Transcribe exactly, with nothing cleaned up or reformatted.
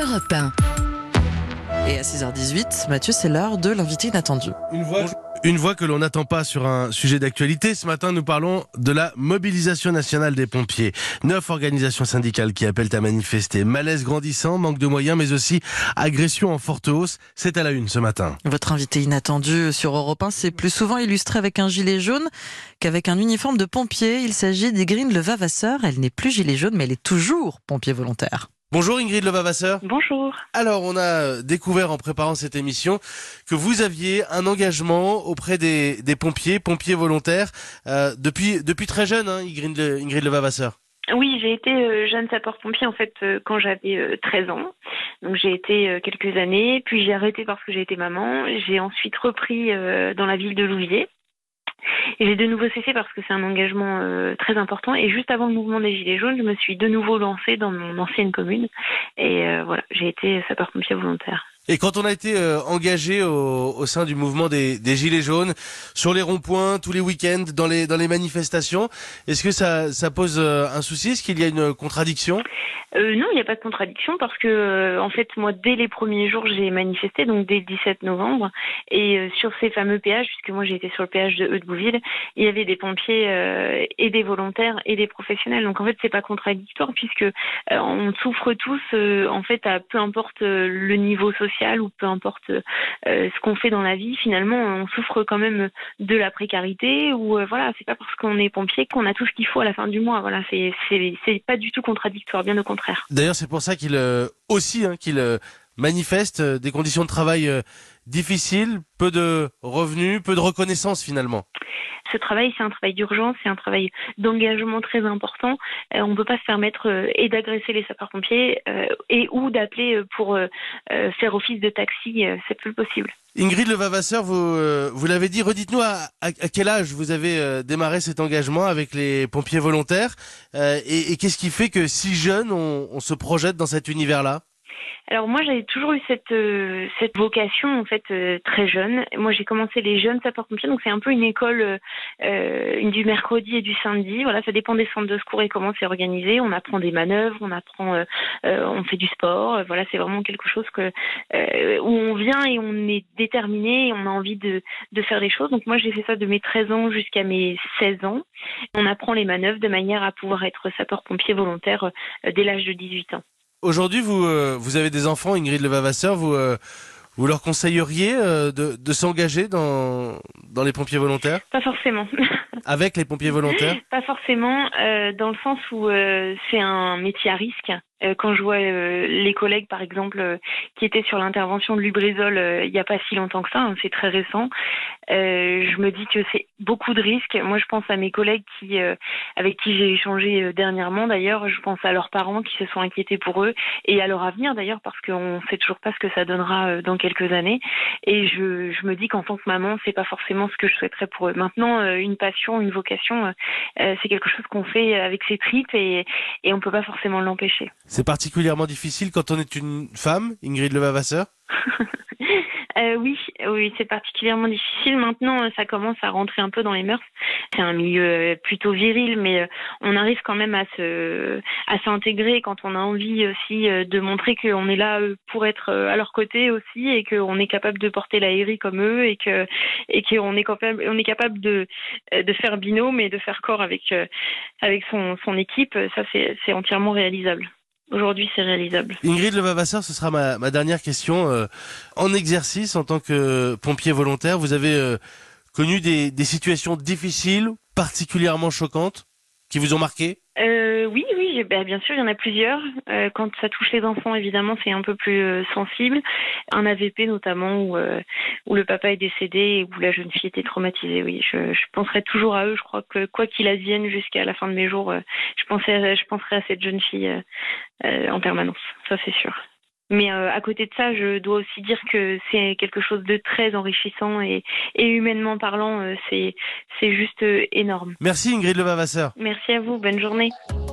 Europe un. Et à six heures dix-huit, Mathieu, c'est l'heure de l'invité inattendu. Une voix, une voix que l'on n'attend pas sur un sujet d'actualité. Ce matin, nous parlons de la mobilisation nationale des pompiers. Neuf organisations syndicales qui appellent à manifester. Malaise grandissant, manque de moyens, mais aussi agression en forte hausse. C'est à la une ce matin. Votre invité inattendu sur Europe un, c'est plus souvent illustré avec un gilet jaune qu'avec un uniforme de pompier. Il s'agit d'Ingrid Levavasseur. Elle n'est plus gilet jaune, mais elle est toujours pompier volontaire. Bonjour Ingrid Levavasseur. Bonjour. Alors, on a découvert en préparant cette émission que vous aviez un engagement auprès des, des pompiers, pompiers volontaires, euh, depuis, depuis très jeune, hein, Ingrid, Ingrid Levavasseur. Oui, j'ai été euh, jeune sapeur-pompier en fait euh, quand j'avais euh, treize ans. Donc j'ai été euh, quelques années, puis j'ai arrêté parce que j'ai été maman. J'ai ensuite repris euh, dans la ville de Louviers. Et j'ai de nouveau cessé parce que c'est un engagement euh, très important. Et juste avant le mouvement des Gilets jaunes, je me suis de nouveau lancée dans mon ancienne commune. Et euh, voilà, j'ai été sapeur-pompier volontaire. Et quand on a été euh, engagé au, au sein du mouvement des, des Gilets jaunes, sur les ronds-points, tous les week-ends, dans les, dans les manifestations, est-ce que ça, ça pose euh, un souci? Est-ce qu'il y a une contradiction? Euh, non, il n'y a pas de contradiction parce que, euh, en fait, moi, dès les premiers jours, j'ai manifesté, donc dès le dix-sept novembre. Et euh, sur ces fameux péages, puisque moi, j'ai été sur le péage de Heude-Bouville, il y avait des pompiers euh, et des volontaires et des professionnels. Donc, en fait, c'est pas contradictoire puisque euh, on souffre tous, euh, en fait, à peu importe euh, le niveau social ou peu importe euh, ce qu'on fait dans la vie. Finalement, on souffre quand même de la précarité ou euh, voilà, c'est pas parce qu'on est pompier qu'on a tout ce qu'il faut à la fin du mois. Voilà, c'est c'est c'est pas du tout contradictoire, bien au contraire. D'ailleurs, c'est pour ça qu'il euh, aussi hein, qu'il euh, manifeste euh, des conditions de travail euh, difficiles, peu de revenus, peu de reconnaissance finalement. Ce travail, c'est un travail d'urgence, c'est un travail d'engagement très important. Euh, on ne peut pas se permettre euh, et d'agresser les sapeurs-pompiers euh, et ou d'appeler pour euh, euh, faire office de taxi. Euh, c'est plus possible. Ingrid Levavasseur, vous, euh, vous l'avez dit, redites-nous à, à, à quel âge vous avez euh, démarré cet engagement avec les pompiers volontaires euh, et, et qu'est-ce qui fait que si jeune, on, on se projette dans cet univers-là? Alors moi j'avais toujours eu cette euh, cette vocation en fait euh, très jeune. Moi j'ai commencé les jeunes sapeurs-pompiers, donc c'est un peu une école euh, une du mercredi et du samedi. Voilà, ça dépend des centres de secours et comment c'est organisé. On apprend des manœuvres, on apprend, euh, euh, on fait du sport. Voilà, c'est vraiment quelque chose que euh, où on vient et on est déterminé et on a envie de de faire les choses. Donc moi j'ai fait ça de mes treize ans jusqu'à mes seize ans. On apprend les manœuvres de manière à pouvoir être sapeur-pompier volontaire euh, dès l'âge de dix-huit ans. Aujourd'hui, vous euh, vous avez des enfants, Ingrid Levavasseur, vous euh, vous leur conseilleriez euh, de, de s'engager dans dans les pompiers volontaires? Pas forcément. Avec les pompiers volontaires? Pas forcément, euh, dans le sens où euh, c'est un métier à risque. Euh, quand je vois euh, les collègues, par exemple, euh, qui étaient sur l'intervention de Lubrizol euh, il n'y a pas si longtemps que ça, hein, c'est très récent, euh, je me dis que c'est beaucoup de risques. Moi, je pense à mes collègues qui, euh, avec qui j'ai échangé euh, dernièrement, d'ailleurs. Je pense à leurs parents qui se sont inquiétés pour eux et à leur avenir, d'ailleurs, parce qu'on ne sait toujours pas ce que ça donnera euh, dans quelques années. Et je, je me dis qu'en tant que maman, c'est pas forcément ce que je souhaiterais pour eux. Maintenant, euh, une passion, une vocation, euh, c'est quelque chose qu'on fait avec ses tripes et, et on ne peut pas forcément l'empêcher. C'est particulièrement difficile quand on est une femme, Ingrid Levavasseur? euh, Oui, oui, c'est particulièrement difficile. Maintenant, ça commence à rentrer un peu dans les mœurs. C'est un milieu plutôt viril, mais on arrive quand même à se, à s'intégrer quand on a envie aussi de montrer qu'on est là pour être à leur côté aussi et qu'on est capable de porter la hérie comme eux et que, et qu'on est capable, on est capable de, de faire binôme et de faire corps avec, avec son, son équipe. Ça, c'est, c'est entièrement réalisable. Aujourd'hui, c'est réalisable. Ingrid Levavasseur, ce sera ma, ma dernière question. Euh, en exercice, en tant que pompier volontaire, vous avez euh, connu des, des situations difficiles, particulièrement choquantes, qui vous ont marqué? euh, Oui, oui, ben, bien sûr, il y en a plusieurs. Euh, quand ça touche les enfants, évidemment, c'est un peu plus euh, sensible. Un A V P notamment, où, euh, où le papa est décédé et où la jeune fille était traumatisée. Oui, je, je penserai toujours à eux. Je crois que quoi qu'il advienne jusqu'à la fin de mes jours, euh, je, penserai, je penserai à cette jeune fille euh, euh, en permanence. Ça, c'est sûr. Mais euh, à côté de ça, je dois aussi dire que c'est quelque chose de très enrichissant et, et humainement parlant, euh, c'est, c'est juste euh, énorme. Merci Ingrid Levavasseur. Merci à vous, bonne journée.